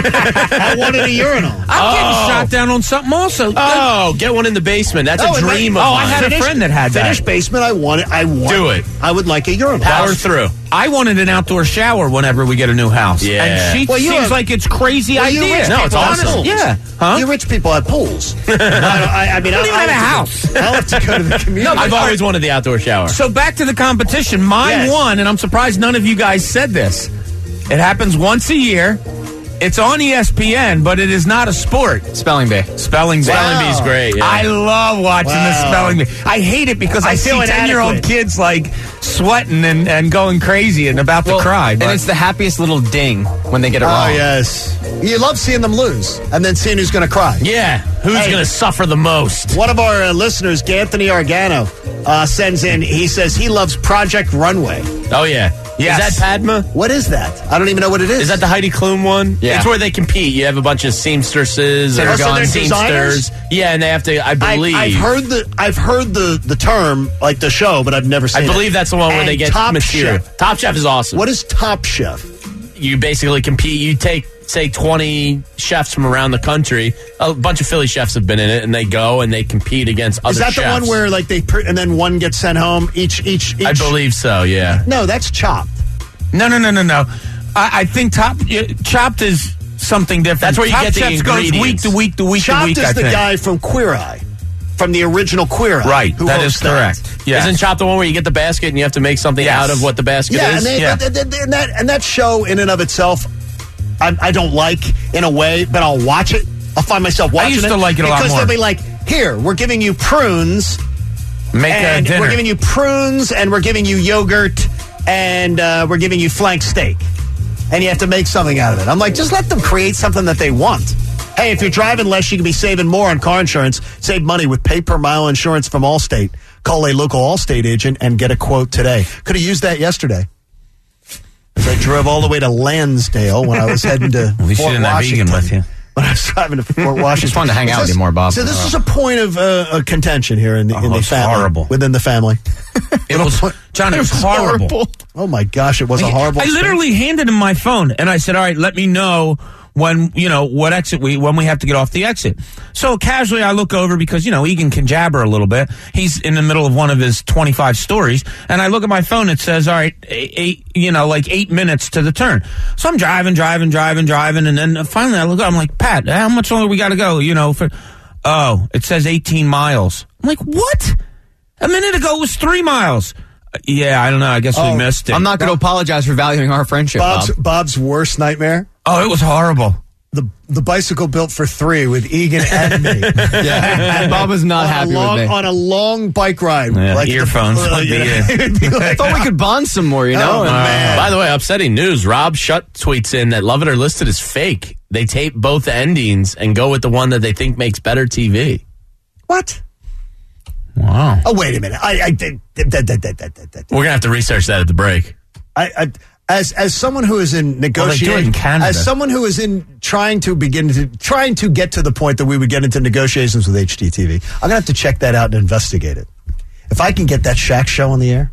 I wanted a urinal. I'm Oh. getting shot down on something also. Oh, get one in the basement. That's No, a and dream that- of oh, I mine. had a Finished- friend that had that. Finished basement. I want it. I want. Do it. I would like a urinal. Power through. I wanted an outdoor shower whenever we get a new house. Yeah. And she Well, you seems have- like it's crazy Well, you idea. rich No, it's people have awesome. pools. Yeah. Huh? You rich people have pools. I, I, I mean, don't I, even I have a like to house. Go, I like to go to the community. I've always wanted the outdoor shower. So back to the competition. Mine Yes. won, and I'm surprised none of you guys said this. It happens once a year. It's on E S P N, but it is not a sport. Spelling bee. Spelling bee. Spelling bee's great. Yeah. I love watching the Wow. spelling bee. I hate it because I, I see feel ten-year-old inadequate. kids like sweating and, and going crazy and about to cry. and But it's the happiest little ding when they get it Oh wrong. yes, you love seeing them lose and then seeing who's going to cry. yeah. Who's Hey. going to suffer the most? One of our uh, listeners, Anthony Argano, uh, sends in. He says he loves Project Runway. Oh, yeah. Yes. Is that Padma? What is that? I don't even know what it is. Is that the Heidi Klum one? Yeah. It's where they compete. You have a bunch of seamstresses or Oh, so they're seamsters. Yeah, and they have to, I I, believe. I've heard the I've heard the the term like the show, but I've never seen I it. believe that's the one where And they get Top material. Chef. Top Chef is awesome. What is Top Chef? You basically compete. You take, say, twenty chefs from around the country. A bunch of Philly chefs have been in it, and they go and they compete against other Is that chefs. the one where like they pr- and then one gets sent home each each? each I believe so, yeah. No, that's Chopped. no, no, no, no, no. I, I think top uh, Chopped is something different. That's where you Top get the Chefs goes week ingredients. to week to week Chopped to week. is I the think. guy from Queer Eye, from the original Queer Eye. Right, who that hosts is correct. Yeah. Isn't Chop the one where you get the basket and you have to make something Yes. out of what the basket Yeah, is? and, they, Yeah. and, and- and that and that show in and of itself, I, I don't like in a way, but I'll watch it. I'll find myself watching I used it to like it a lot because more. they'll be like, here, we're giving you prunes. Make a and dinner. we're giving you prunes, and we're giving you yogurt, and uh, we're giving you flank steak. And you have to make something out of it. I'm like, just let them create something that they want. Hey, if you're driving less, you can be saving more on car insurance. Save money with pay-per-mile insurance from Allstate. Call a local Allstate agent and get a quote today. Could have used that yesterday. As I drove all the way to Lansdale when I was heading to At least you Fort didn't have Washington. Egan with you. When I was driving to Fort Washington. Just wanted to hang out with This- you more, Bob. So this is a point of uh, uh, contention here in the, in Oh, the it's family. horrible. Within the family. It was, John, it was horrible. Oh, my gosh, it was a horrible I literally handed him my phone, and I said, all right, let me know when, you know, what exit we, when we have to get off the exit. So casually I look over because, you know, Egan can jabber a little bit. He's in the middle of one of his twenty-five stories, and I look at my phone, it says, all right, eight, eight you know, like eight minutes to the turn. So I'm driving, driving, driving, driving, and then finally I look up, I'm like, Pat, how much longer we got to go, you know, for, oh, it says eighteen miles. I'm like, what? A minute ago it was three miles. Uh, Yeah, I don't know. I guess Oh, we missed it. I'm not going to apologize for valuing our friendship, Bob's, Bob. Bob's worst nightmare? Oh, it was horrible. The the bicycle built for three with Egan and me. Yeah, and Bob was not on happy a long, with me. On a long bike ride. Yeah, like the- earphones uh, would be you know, it. it'd be I like- thought we could bond some more, you know? Oh, and- man. By the way, upsetting news. Rob Shutt tweets in that Love It or List It is fake. They tape both endings and go with the one that they think makes better T V. What? Wow. Oh, wait a minute. I, I, did- did- did- did- did- did- did- did- We're going to have to research that at the break. I, I as as someone who is in Well, they do it negotiating, in Canada. as someone who is in trying to begin to trying to get to the point that we would get into negotiations with H D T V, I'm gonna have to check that out and investigate it. If I can get that Shaq show on the air,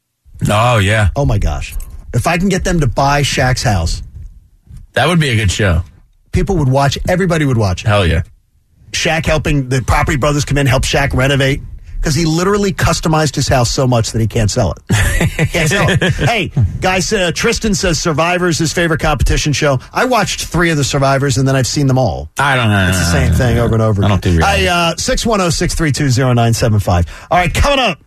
Oh, yeah. oh my gosh! If I can get them to buy Shaq's house, That would be a good show. people would watch. Everybody would watch it. Hell yeah. Shaq helping the Property Brothers come in, help Shaq renovate. Because he literally customized his house so much that he can't sell it. Can't sell it. Hey, guys, uh, Tristan says Survivor's his favorite competition show. I watched three of the Survivors, and then I've seen them all. I don't know. It's the same thing over and over I again. don't do reality. Hey, uh, six one zero, six three two, zero nine seven five. All right, coming up.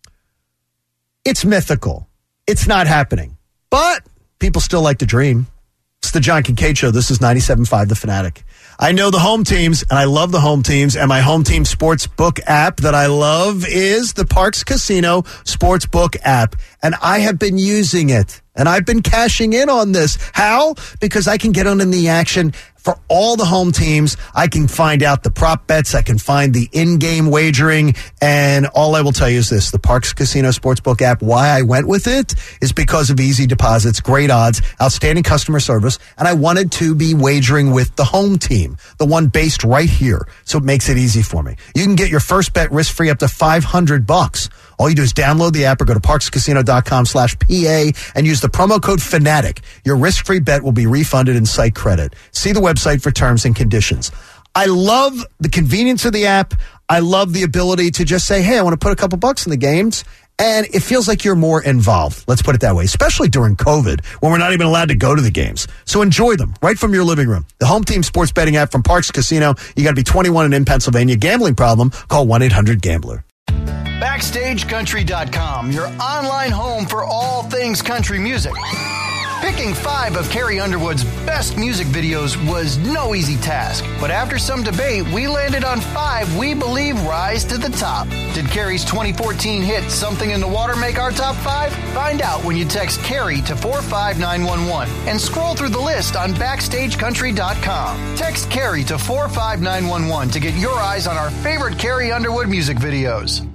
It's mythical. It's not happening. But people still like to dream. It's the John Kincaid Show. This is ninety-seven point five The Fanatic. I know the home teams, and I love the home teams, and my home team sports book app that I love is the Parks Casino Sportsbook app, and I have been using it, and I've been cashing in on this. How? Because I can get on in the action for all the home teams. I can find out the prop bets. I can find the in-game wagering, and all I will tell you is this, the Parks Casino Sportsbook app, why I went with it is because of easy deposits, great odds, outstanding customer service, and I wanted to be wagering with the home team, the one based right here, so it makes it easy for me. You can get your first bet risk-free up to five hundred bucks. All you do is download the app or go to parkscasino.com slash PA and use the promo code FANATIC. Your risk-free bet will be refunded in site credit. See the website for terms and conditions. I love the convenience of the app. I love the ability to just say, hey, I want to put a couple bucks in the games. And it feels like you're more involved. Let's put it that way, especially during COVID when we're not even allowed to go to the games. So enjoy them right from your living room. The home team sports betting app from Parks Casino. You got to be twenty-one and in Pennsylvania. Gambling problem? Call one eight hundred gambler. Backstage Country dot com, your online home for all things country music. Picking five of Carrie Underwood's best music videos was no easy task, but after some debate, we landed on five we believe rise to the top. Did Carrie's twenty fourteen hit Something in the Water make our top five? Find out when you text Carrie to four five nine one one and scroll through the list on Backstage Country dot com. Text Carrie to four five nine one one to get your eyes on our favorite Carrie Underwood music videos.